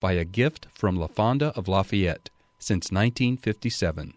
by a gift from La Fonda of Lafayette since 1957.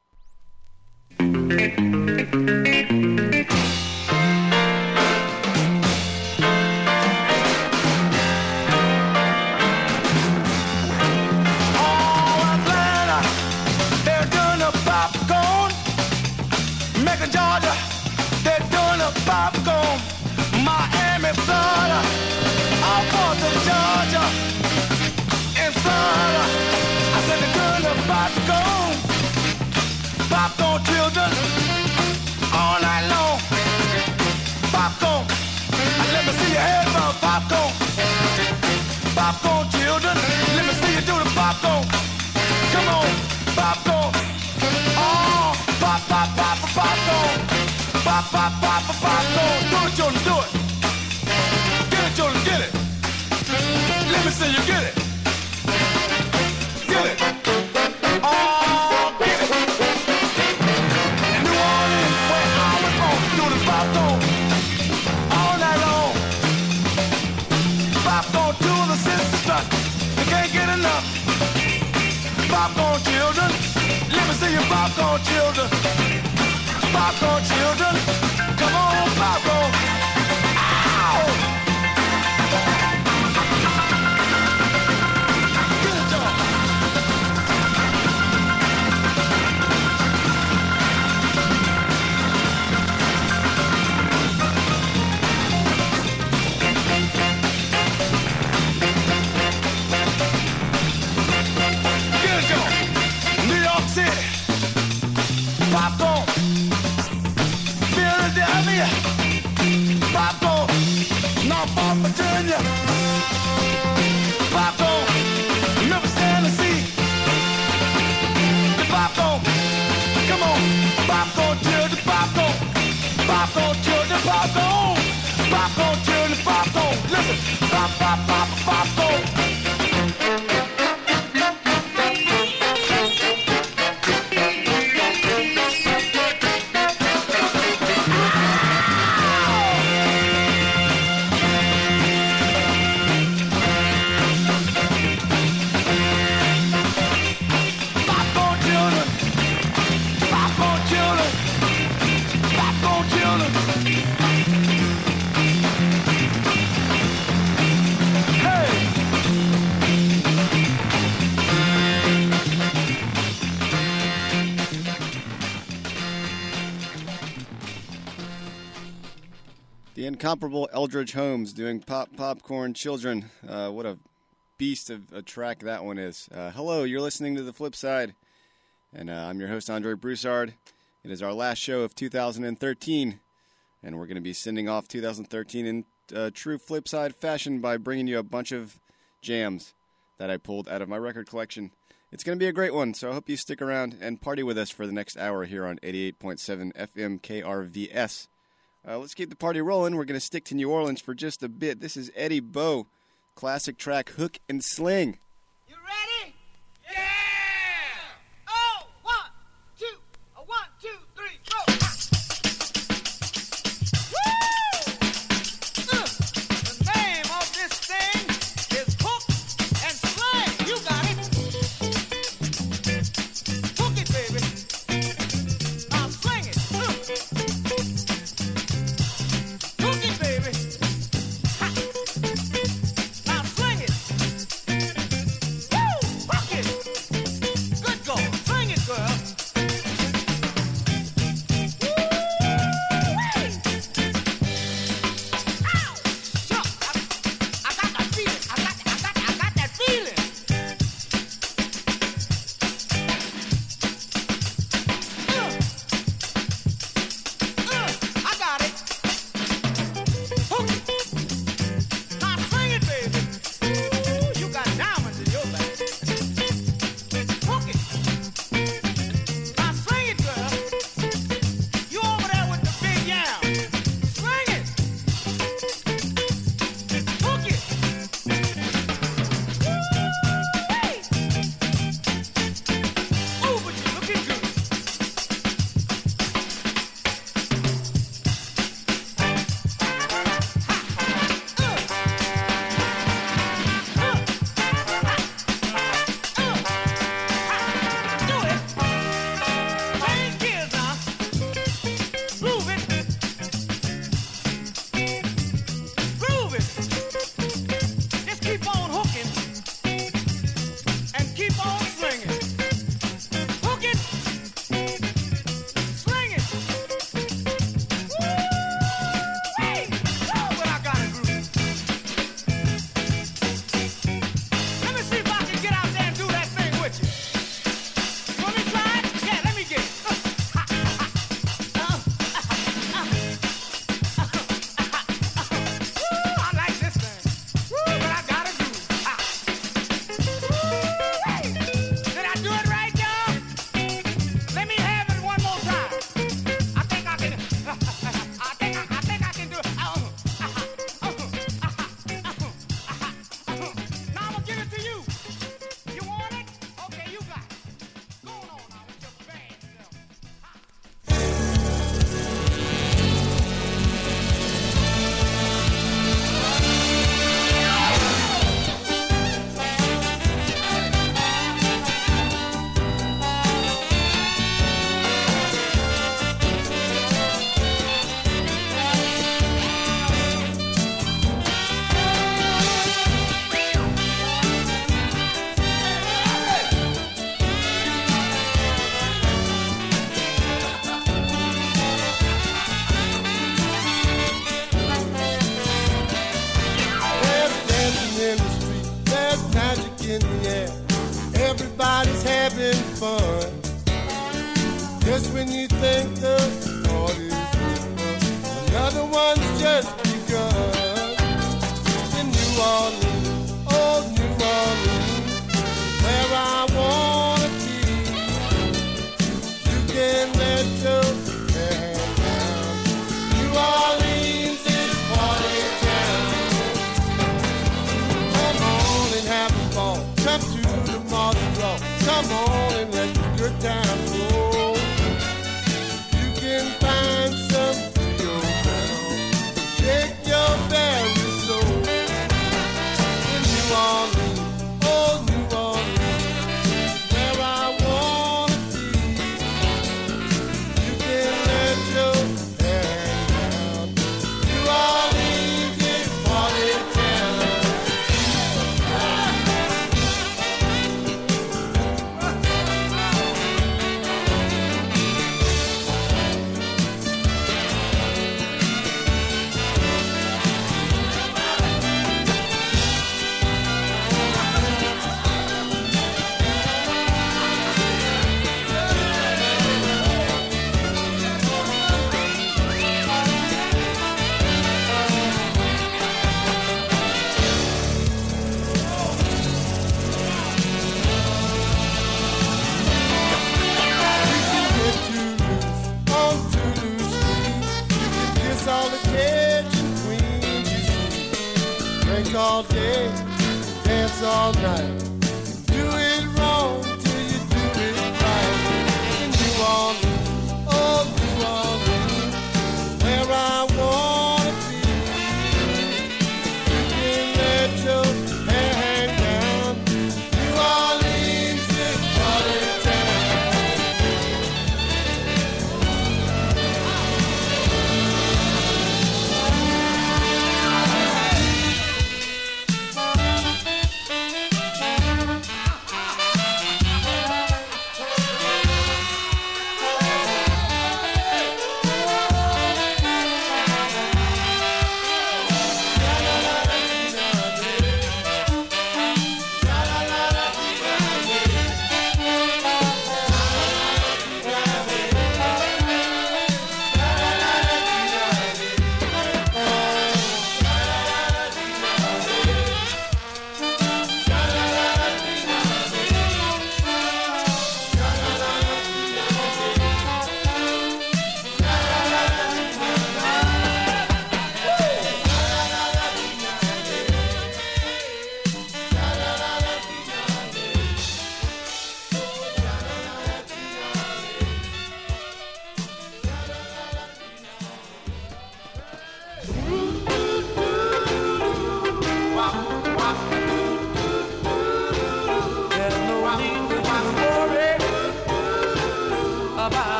Georgia, they're doing a popcorn. Miami, Florida, all parts of Georgia and Florida. I said they're doing a popcorn. Popcorn children, all night long. Popcorn, let me see your head from popcorn. Popcorn children, let me see you do the popcorn. Come on, popcorn. Oh, pop, pop, pop, popcorn. Pop, pop, pop, popcorn. Do it, children, do it. Get it, children, get it. Let me see you get it. Get it. Oh, get it. In New Orleans, where I was born, do the popcorn all night long. Popcorn to the sister, you can't get enough. Popcorn children, let me see your popcorn children. Popcorn children, come on, popcorn. Ow! Get it, y'all. Get it, y'all. New York City, popcorn. Philadelphia, popcorn. Norfolk, Virginia, popcorn. Memphis, Tennessee, the popcorn. Come on, popcorn children, popcorn. Popcorn children, popcorn. Popcorn children, popcorn. Listen, pop, pop, pop, popcorn. Incomparable Eldridge Holmes doing Popcorn Children. What a beast of a track that one is. Hello, you're listening to The Flip Side, and I'm your host, Andre Broussard. It is our last show of 2013, and we're going to be sending off 2013 in true Flip Side fashion by bringing you a bunch of jams that I pulled out of my record collection. It's going to be a great one, so I hope you stick around and party with us for the next hour here on 88.7 FM KRVS. Let's keep the party rolling. We're going to stick to New Orleans for just a bit. This is Eddie Bo, classic track Hook and Sling. You ready? Yeah! Oh, 1, 2, 1, 2, 3, go! Woo! The name of this thing is Hook and Sling. You got it. Hook it, baby. Now sling it. Hook it, baby. Ha. Now sling it. Just when you think the party's over, another one's just begun. In New Orleans, oh New Orleans, where I wanna be. You can let your hair down. New Orleans is party town. Come on and have a ball. Come to the Mardi Gras. Come on and let the good times roll. You can find some real now. Shake your very soul. In New Orleans, oh New Orleans, where I wanna be. You can let your hair down. New Orleans is party town.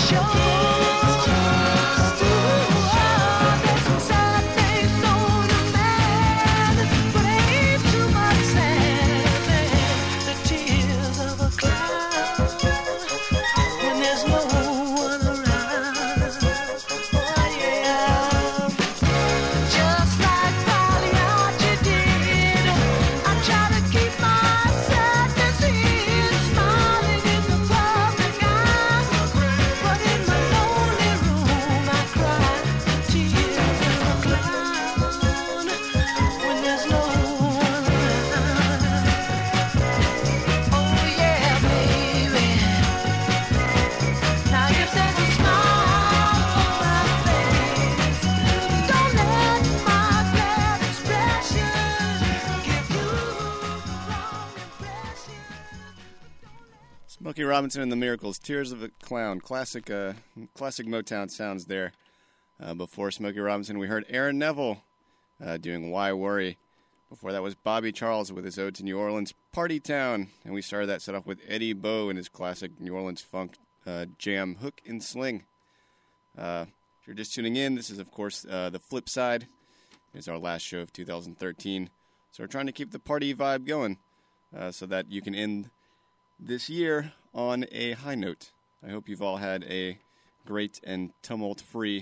Smokey Robinson and the Miracles, Tears of a Clown, classic Motown sounds there. Before Smokey Robinson, we heard Aaron Neville doing Why Worry. Before that was Bobby Charles with his ode to New Orleans, Party Town. And we started that set off with Eddie Bo and his classic New Orleans funk jam, Hook and Sling. If you're just tuning in, this is, of course, The Flip Side. It's our last show of 2013. So we're trying to keep the party vibe going so that you can end this year on a high note. I hope you've all had a great and tumult-free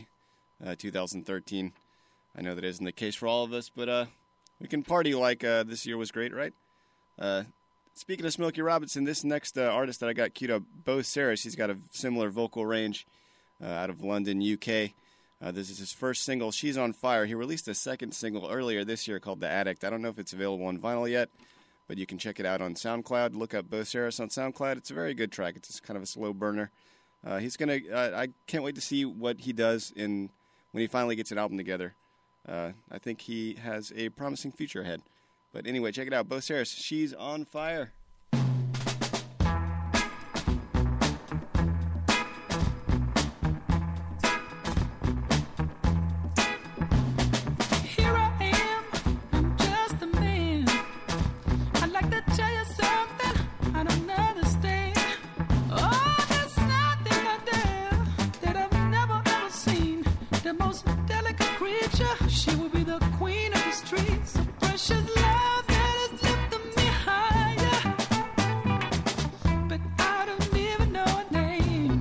2013. I know that isn't the case for all of us, but we can party like this year was great, right? Speaking of Smokey Robinson, this next artist that I got queued up, Bo Saris, he's got a similar vocal range out of London, UK. This is his first single, She's on Fire. He released a second single earlier this year called The Addict. I don't know if it's available on vinyl yet, but you can check it out on SoundCloud. Look up Bo Saris on SoundCloud. It's a very good track. It's just kind of a slow burner. I can't wait to see what he does when he finally gets an album together. I think he has a promising future ahead. But anyway, check it out. Bo Saris, She's on Fire. She will be the queen of the streets, a precious love that has lifted me higher. But I don't even know her name.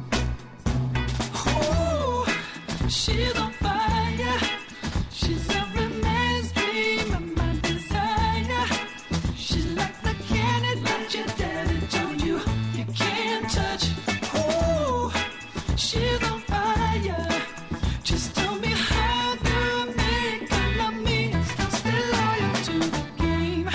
Oh, she's on fire. She's every man's dream and my desire. She's like the candy that your daddy told you you can't touch. Oh, she's on fire. Just tell me how to make her love me, still stay loyal to the game.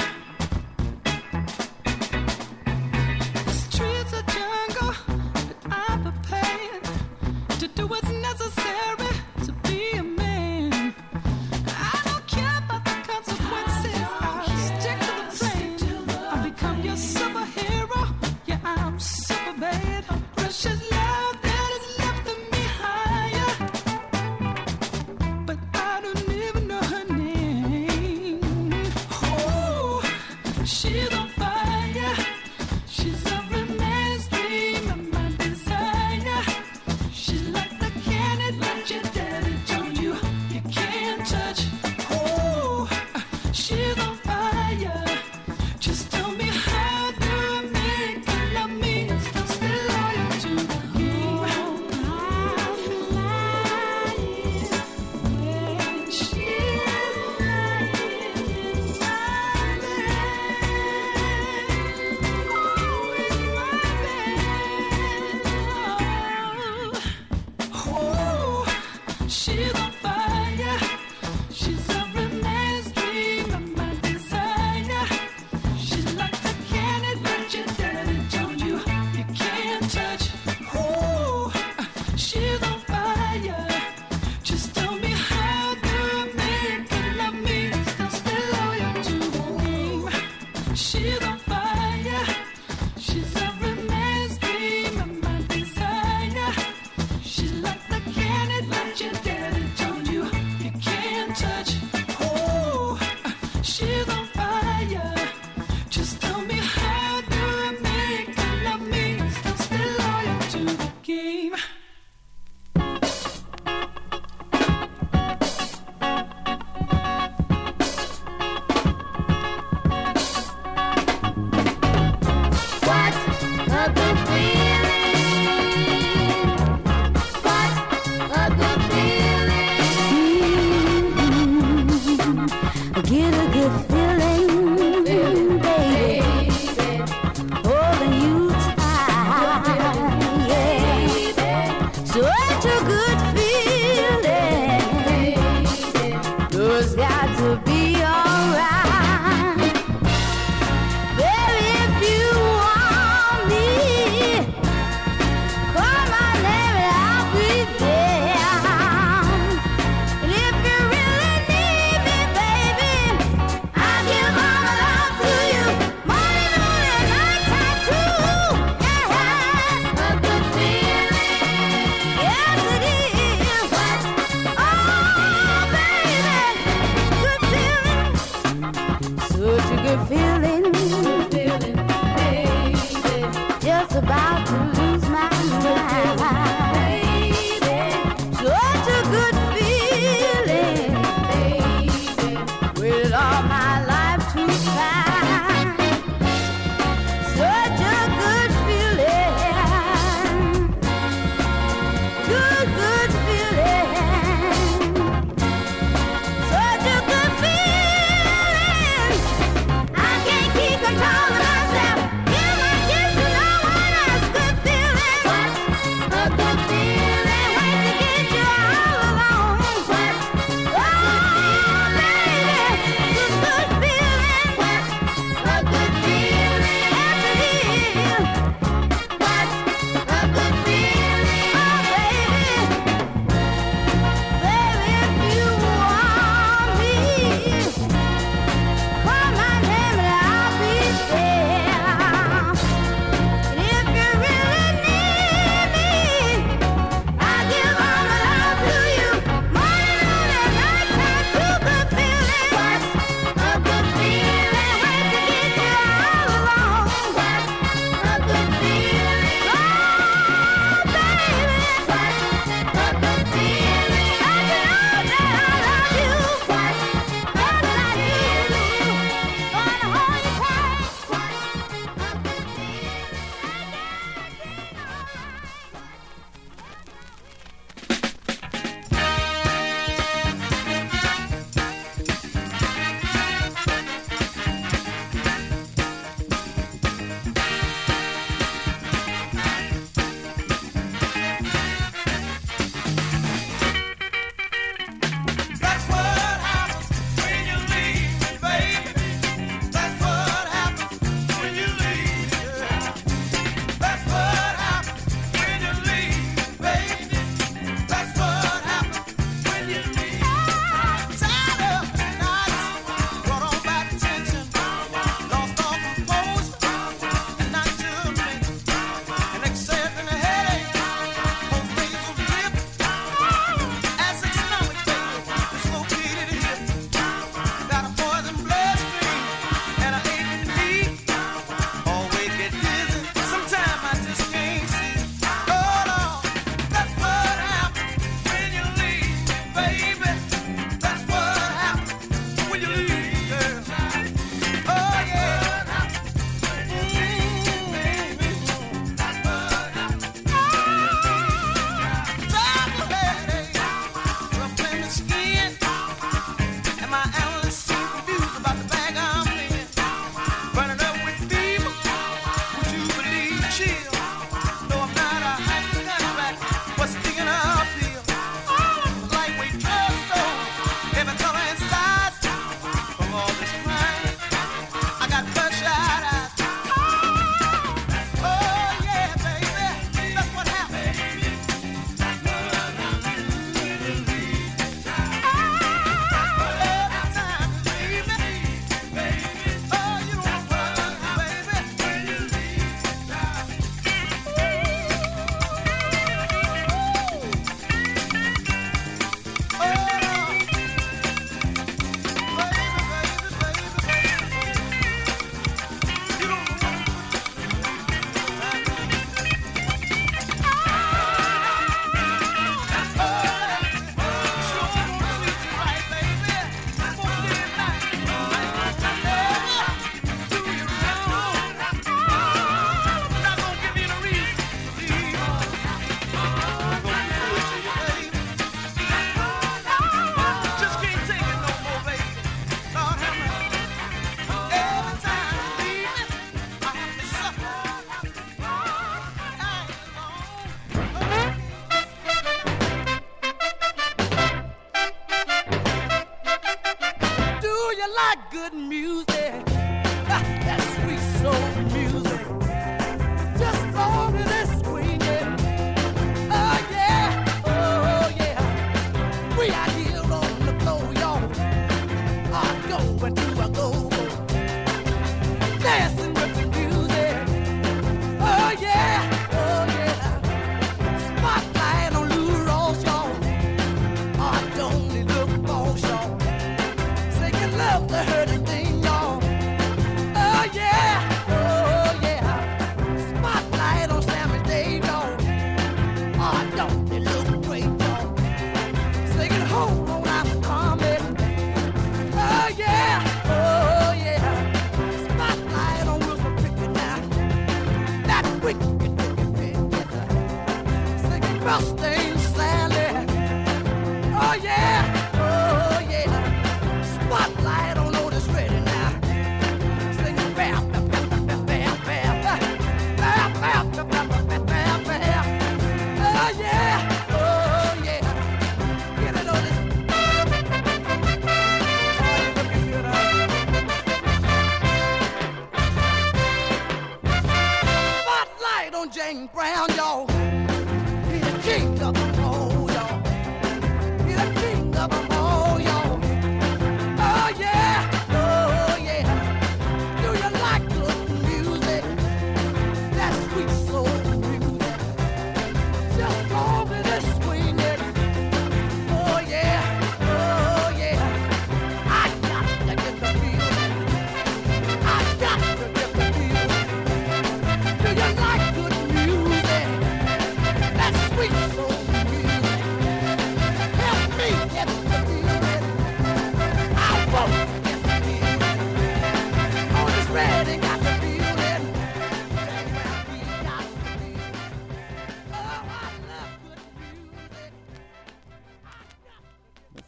The streets are jungle, but I'm prepared to do what's necessary to be a man. I don't care about the consequences, I'll stick to the plan. I'll become your superhero, yeah, I'm super bad. Precious love that has lifted me higher. But I don't even know her name. Oh, she's on fire. She's every man's dream and my desire. She's like the candy that your daddy told you you can't touch. Oh, she's on fire. Just tell me how to make her love me, still stay loyal to the game. I feel like when she's lying in my bed. Oh, she's on fire. She's every man's dream and my desire. She's like the candy that your daddy told you you can't touch. Oh, she's on fire. Just tell me how to make her love me, still stay loyal to the game. She's on fire. She's every man's dream and my desire. She's like the candy that your daddy good feeling. It's got to be alright. Baby, if you want me, call my name and I'll be there. And if you really need me, baby, I'll give all my love to you. Morning, noon, and nighttime too. Yeah, a good feeling. Yes, it is.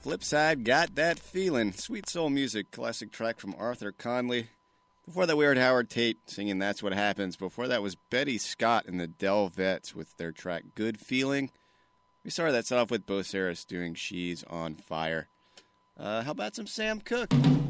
Flipside, Got That Feeling. Sweet soul music, classic track from Arthur Conley. Before that, we heard Howard Tate singing That's What Happens. Before that was Betty Scott and the Delvettes with their track Good Feeling. We started that set off with Bo Saris doing She's on Fire. How about some Sam Cooke?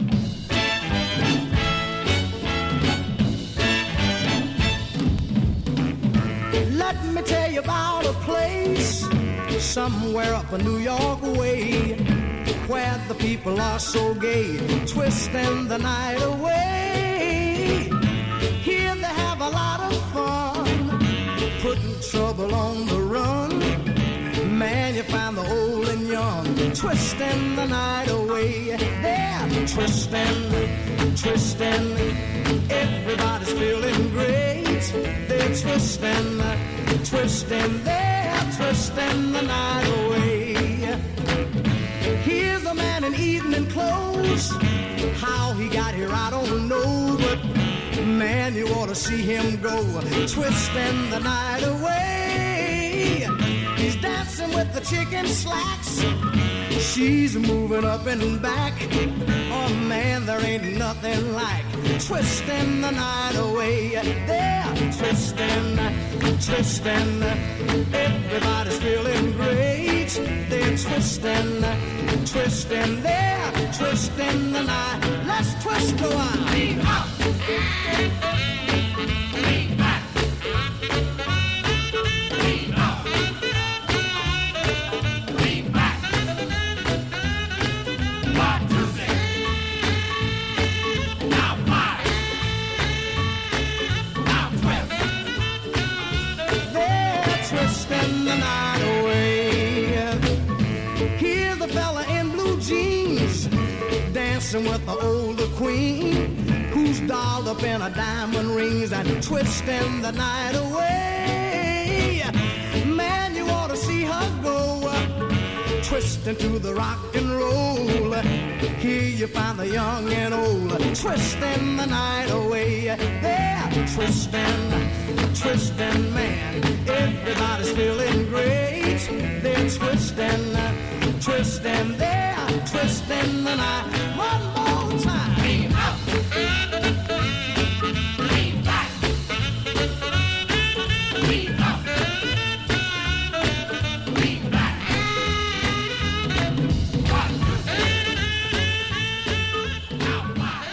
Let me tell you about a place somewhere up a New York way where the people are so gay, twisting the night away. Here they have a lot of fun, putting trouble on the run. Man, you find the old and young, twisting the night away. They're twisting, twisting, everybody's feeling great. They're twisting, twisting, they're twisting the night away. Here's a man in evening clothes, how he got here I don't know, but man, you ought to see him go, twisting the night away. He's dancing with the chicken slacks, she's moving up and back. Oh man, there ain't nothing like twisting the night away. They're twisting, twisting, everybody's feeling great. They're twisting, twisting, they're twisting the night. Let's twist a while. Lean up, lean back, lean up, lean back. Pop music. Now fire. Now twist. They're twisting the night away. Here's a fella in blue jeans dancing with the older queen who's dolled up in her diamond rings and twisting the night away. Man, you ought to see her go, twisting to the rock and roll. Here you find the young and old, twisting the night away. They're twisting, twisting, man, everybody's feeling great. They're twisting, twisting, they're twisting the night. One more time. Lean up, lean back, lean up, lean back. One, two, three. Now five.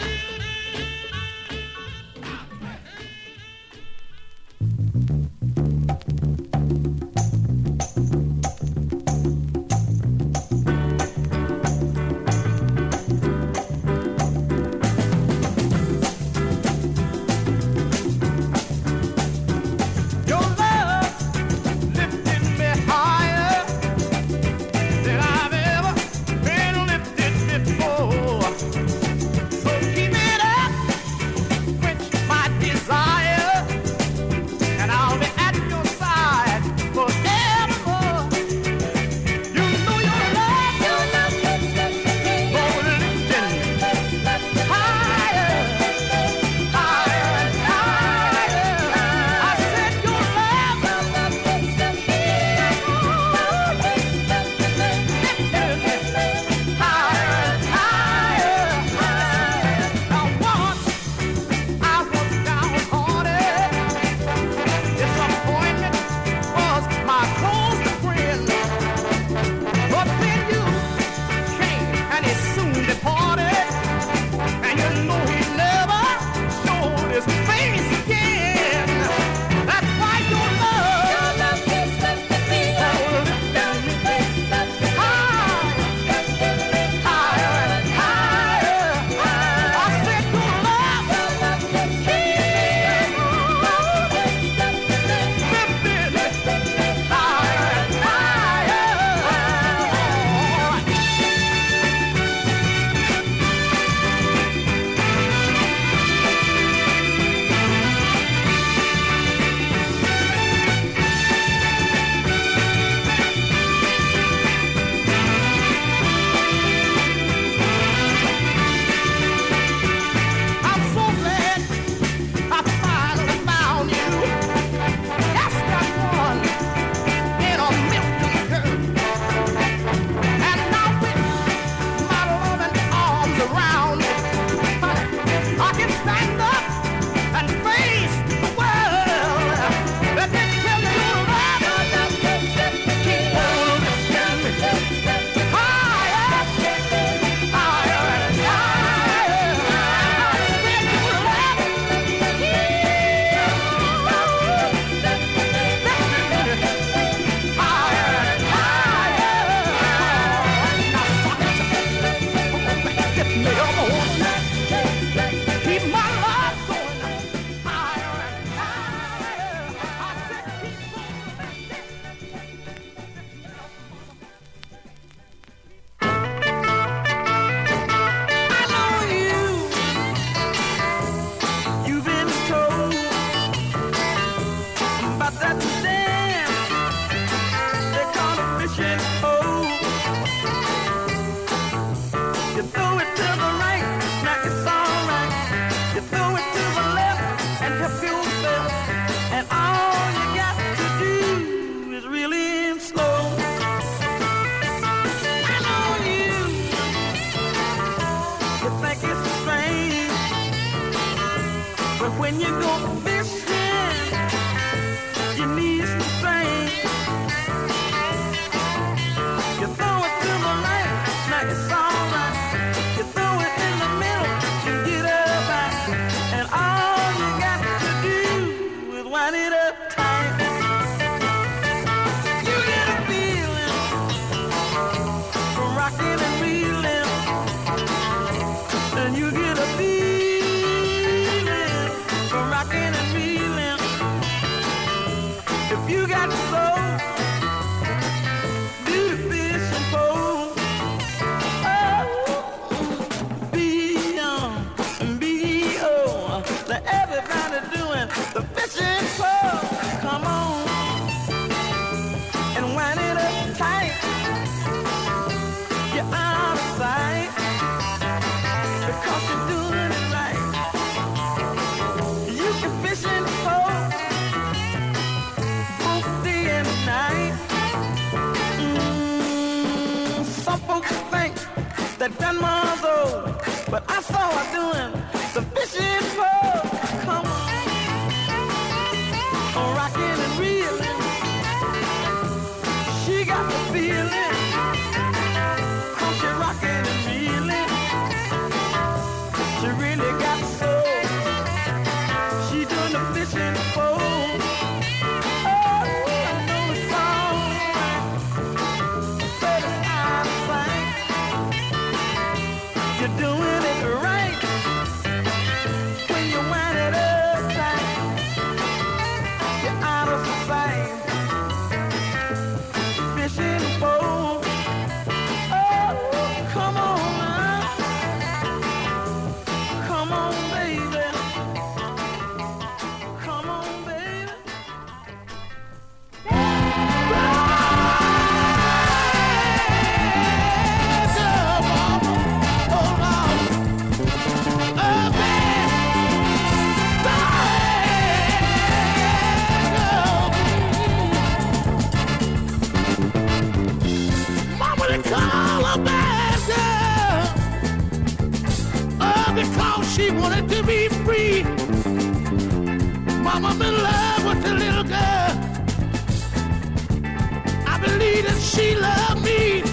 rocking and reeling, and you get a feeling from rocking and reeling. If you got soul, do the fishing pole. Oh, be young and be old. Let everybody doing the fishing pole. Come on and wind it up tight. You're out of sight because you're doing it right. You can fish in the pole both day and night. Some folks think that grandma's old, but I saw her doing the fishing pole. Come on, rocking and reeling. She got the feeling. Come, she rocking and reeling. She really got soul. She doing the fishing pole. Oh, I know the song. Said it's out of sight. You're doing it right when you wind it up tight. You're out of sight. Fishing pole. Oh, come on now. Come on, baby. Come on, baby. Mama, they call her bad girl. Oh, because she wanted to be free. Mama, I'm in love with the little girl. I believe that she loved me.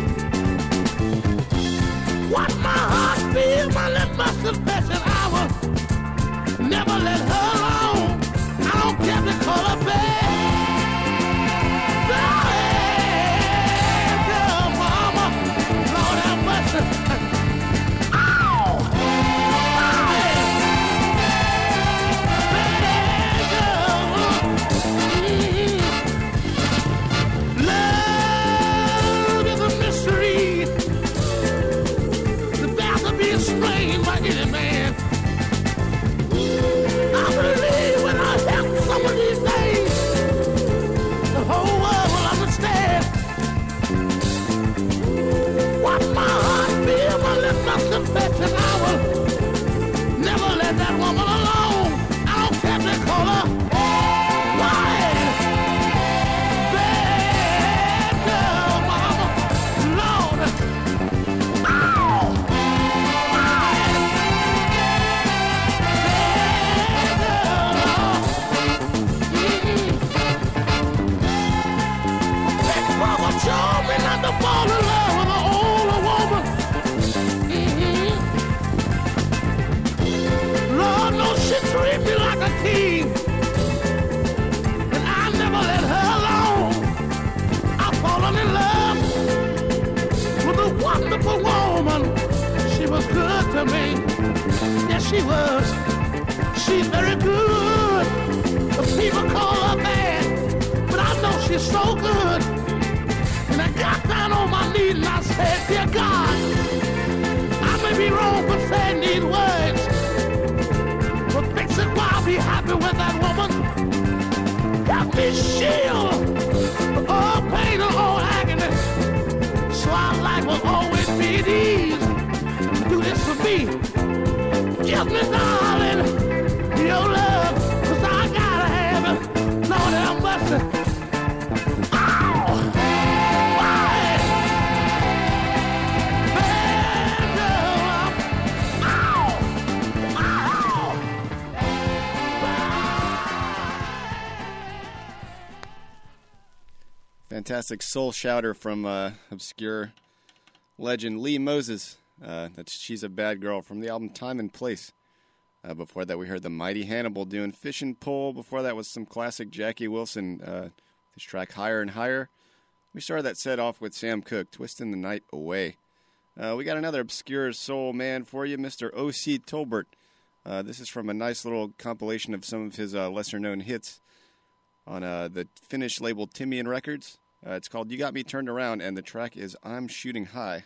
What my heart feels, my lips must confess that I will never let her alone. I don't care if they call her bad. Bad girl, mama, Lord have mercy. Ow! Bad girl. Love is a mystery. The path will be explained by any man. I believe when I help some of these days, the whole world will understand. What my heart feels, my lips must confess that I will never let that woman alone. I don't care if they call her lying. Bad girl, mama, Lord. Ow! Lying. Bad girl. That mama told me not to fall in love with an older woman. Lord knows she treat me like a king, and I never let her alone. I've fallen in love with a wonderful woman. She was good to me. Yes, she was. She's very good. The people call her bad, but I know she's so good. And I got down on my knees and I said, dear God, I may be wrong for saying these words, but fix it while I be happy with that woman. Help me shield all pain and all agony, so our life will always be at ease. Do this for me. Give me, darling, your love, 'cause I gotta have it. Lord have mercy. Ow! Why? Bad girl. Ow! Ow! Fantastic soul shouter from obscure legend Lee Moses. She's a Bad Girl from the album Time and Place. Before that, we heard the Mighty Hannibal doing Fishing Pole. Before that was some classic Jackie Wilson, his track Higher and Higher. We started that set off with Sam Cooke, Twisting the Night Away. We got another obscure soul man for you, Mr. O.C. Tolbert. This is from a nice little compilation of some of his lesser-known hits on the Finnish label Timian Records. It's called You Got Me Turned Around, and the track is I'm Shooting High.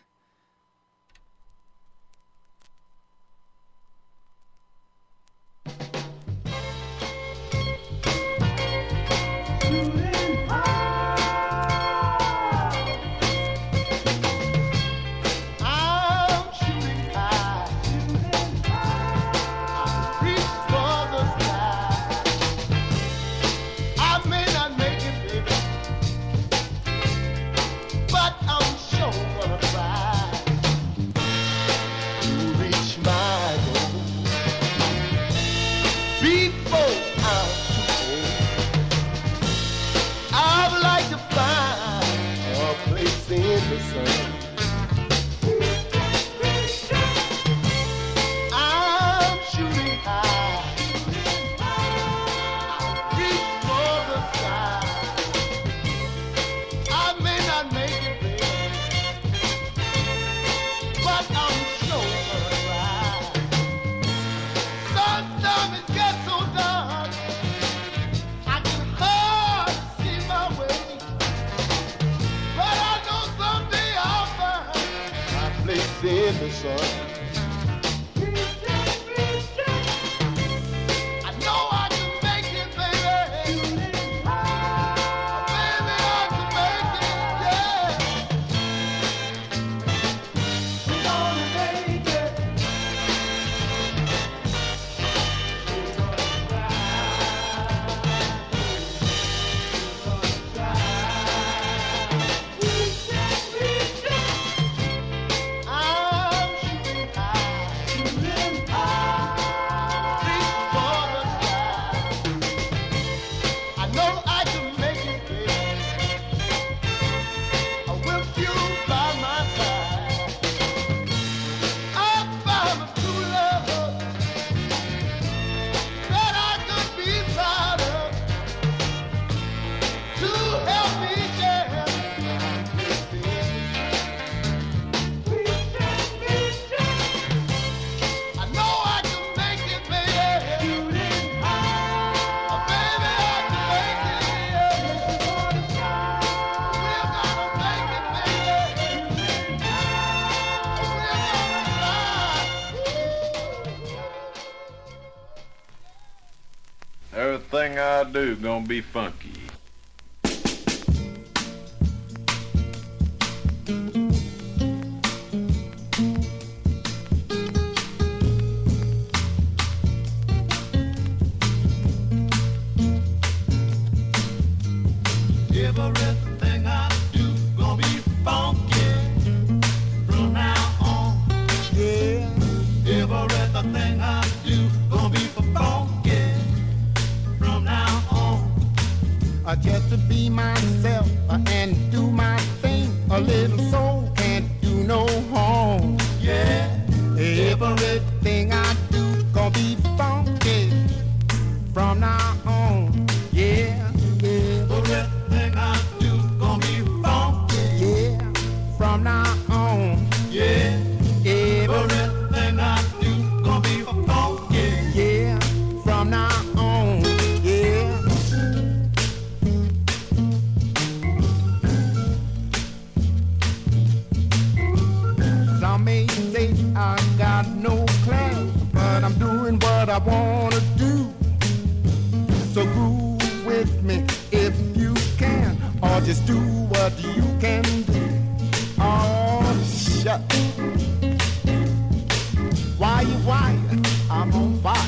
Everything I do gonna be funky. Everything I do gonna be funky from now on. Yeah. Everything I do gonna be funky from now on. Just to be myself and do my thing. A little soul can't do no harm. Yeah. Everything I do gonna be funky from now on. Yeah. Everything I do gonna be funky. Yeah. From now on. Yeah. Everything I do gonna be funky. Yeah. From now on. Yeah. Some may say I got no class, but I'm doing what I wanna do. So groove with me if you can, or just do what you can do. Oh, shut. Why? I'm on fire.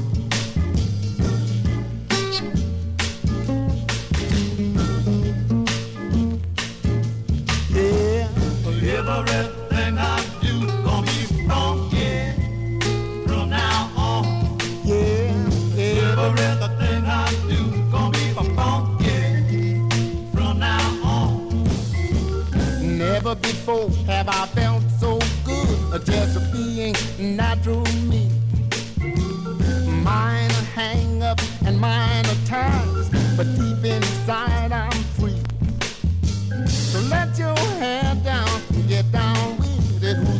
Yeah. Everything I do gonna be funky from now on. Yeah. Everything I do gonna be funky from now on. Never before have I felt so good, just being natural me. Minor hang up and minor ties, but deep inside I'm free. So let your hair down and get down with it. Who's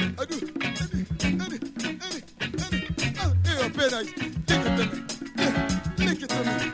Yeah, very nice. Give it to me. Lick it to me.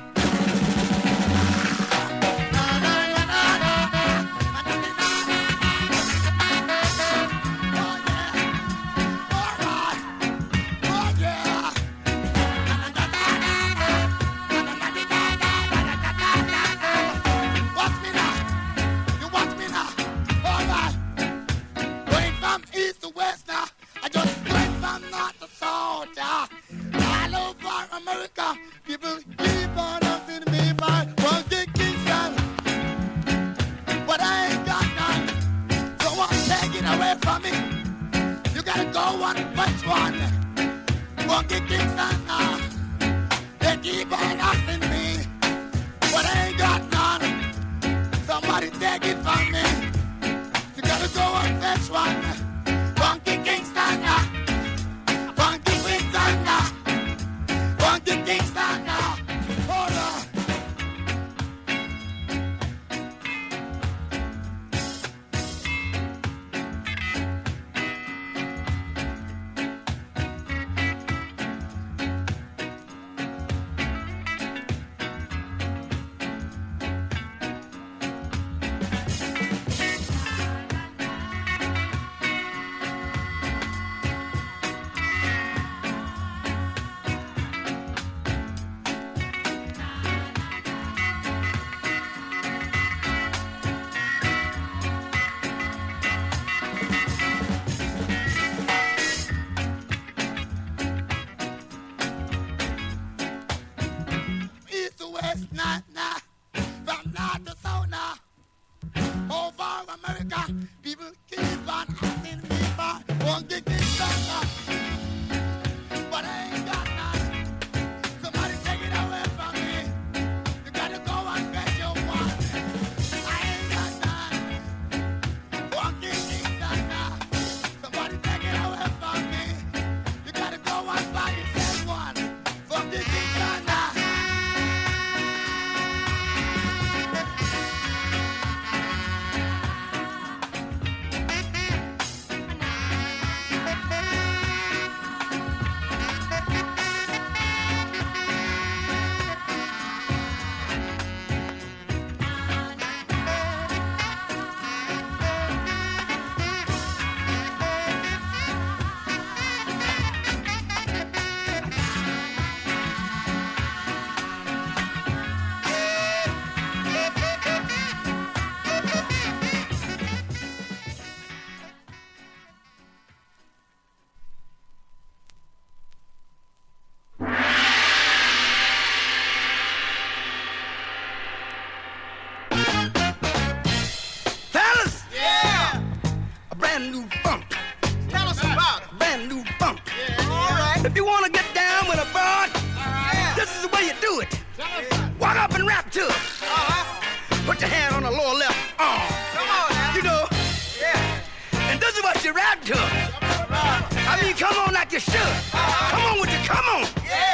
People keep on asking me if I want to get Kingston, but I ain't got none. So won't take it away from me. You gotta go one first one. Won't get Kingston now. They keep on asking me, but I ain't got none. Somebody take it from me. You gotta go one first one. Funky Kingston now. Funky Kingston now. Funky Kingston now. Hold on. If you want to get down with a broad, this is the way you do it. Walk up and rap to it. Put your hand on the lower left arm. Come on now. You know. Yeah. And this is what you rap to. I mean, come on like you should. Come on with you, come on. Yeah.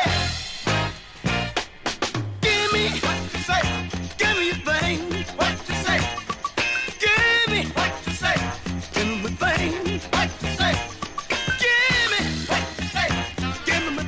Give me what you say. Give me your thing. What you say. Give me what you say. Give me my thing. What you say. Give me what you say. Give me my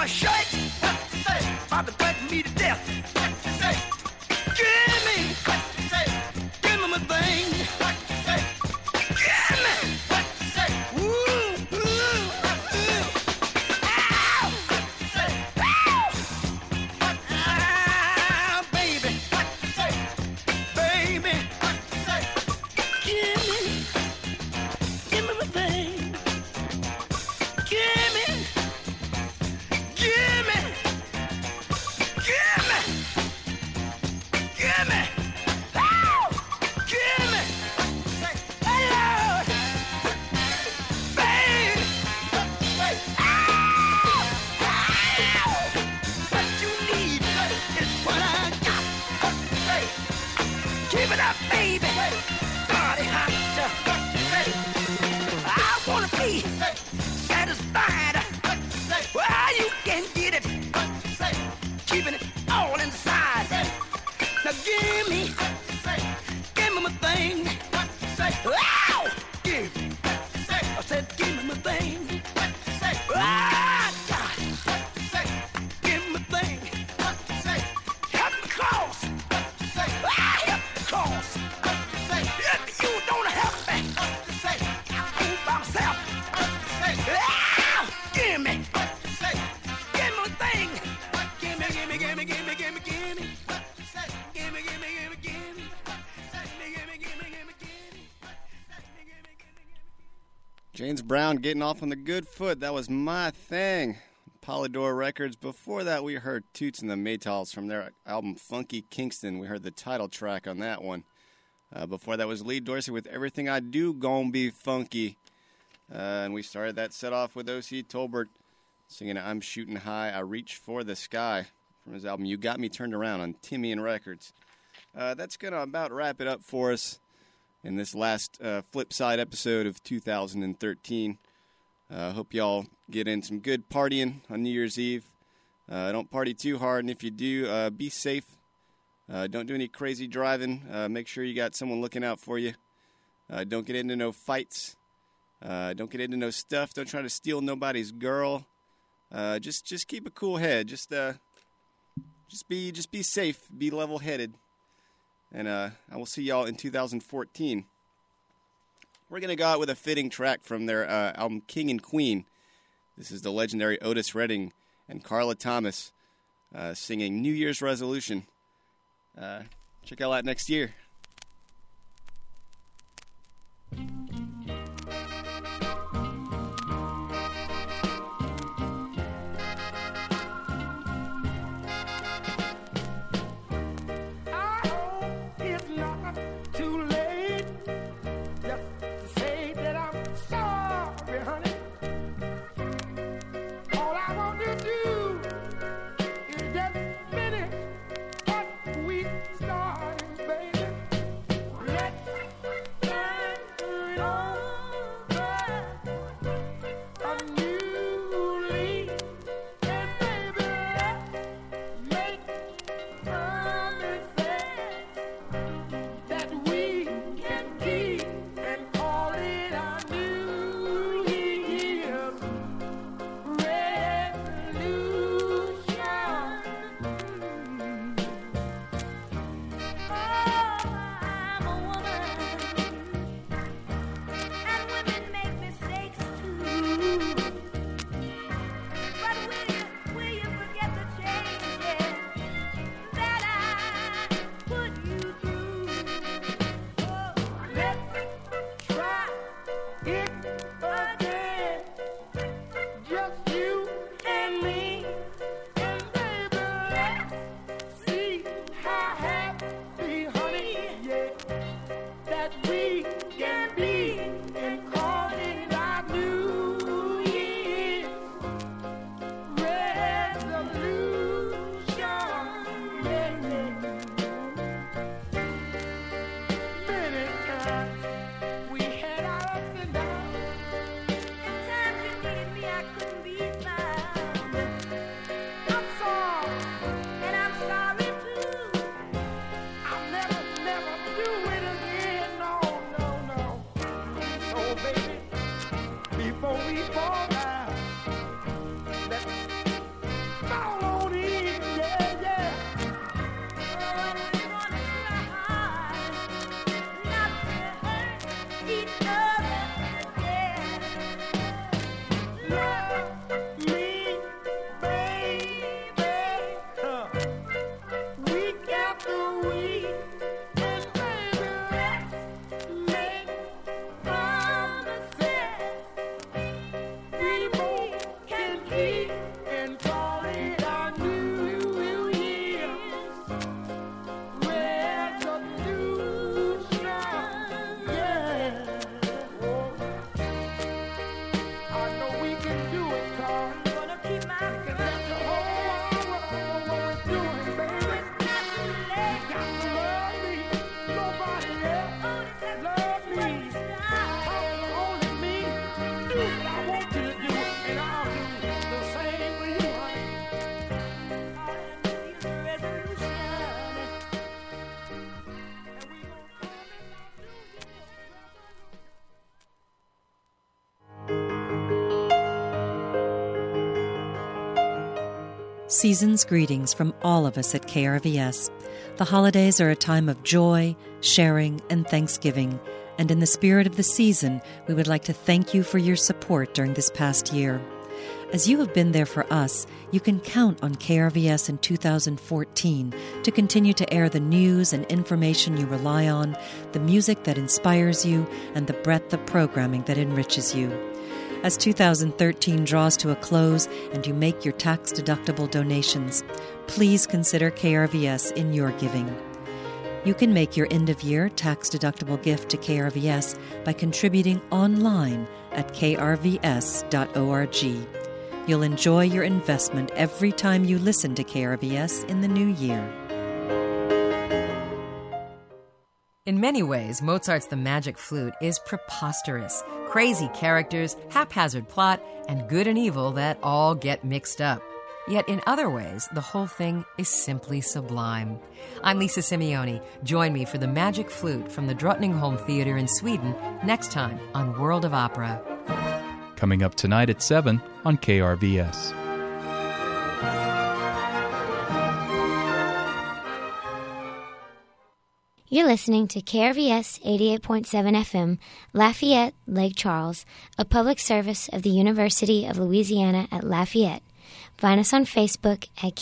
shake. About to bite me to death. Give me my thing. Give me. Ooh, ooh, ooh. Ow. Ow. Ah, baby. Baby. Give me my thing. Give me. Give me. Give me. Give me. Ow. Give me. Hey, Lord. Babe. Ow. Ow. What you need is what I got. Keep it up, baby. Body hot. I wanna be satisfied. Well, you can get it. Keeping it all inside. Now give me my thing. Ow! Give me. I said, give me my thing. Ah, God. Give me my thing. Help me cross. Ah, help me cross. If you don't help me, I'll go by myself. Ah, give me. Give me my thing. Give me. Give me. Give me. Give me. Give me. Give me. Give me. James Brown getting off on the good foot. That was My Thing. Polydor Records. Before that, we heard Toots and the Maytals from their album Funky Kingston. We heard the title track on that one. Before that was Lee Dorsey with Everything I Do Gon' Be Funky. And we started that set off with O.C. Tolbert singing I'm Shooting High, I Reach for the Sky from his album You Got Me Turned Around on Timian Records. That's going to about wrap it up for us in this last Flipside episode of 2013. Hope y'all get in some good partying on New Year's Eve. Don't party too hard, and if you do, be safe. Don't do any crazy driving. Make sure you got someone looking out for you. Don't get into no fights. Don't get into no stuff. Don't try to steal nobody's girl. Just keep a cool head. Just be safe. Be level-headed. And I will see y'all in 2014. We're going to go out with a fitting track from their album King and Queen. This is the legendary Otis Redding and Carla Thomas singing New Year's Resolution. Check y'all out next year. I hope it's not too late just to say that I'm sorry, honey. All I want to do is just finish what we started, baby. Season's greetings from all of us at KRVS. The holidays are a time of joy, sharing, and thanksgiving, and in the spirit of the season, we would like to thank you for your support during this past year. As you have been there for us, you can count on KRVS in 2014 to continue to air the news and information you rely on, the music that inspires you, and the breadth of programming that enriches you. As 2013 draws to a close and you make your tax-deductible donations, please consider KRVS in your giving. You can make your end-of-year tax-deductible gift to KRVS by contributing online at krvs.org. You'll enjoy your investment every time you listen to KRVS in the new year. In many ways, Mozart's The Magic Flute is preposterous. Crazy characters, haphazard plot, and good and evil that all get mixed up. Yet in other ways, the whole thing is simply sublime. I'm Lisa Simeone. Join me for The Magic Flute from the Drottningholm Theatre in Sweden next time on World of Opera. Coming up tonight at 7 on KRVS. You're listening to KRVS 88.7 FM, Lafayette, Lake Charles, a public service of the University of Louisiana at Lafayette. Find us on Facebook at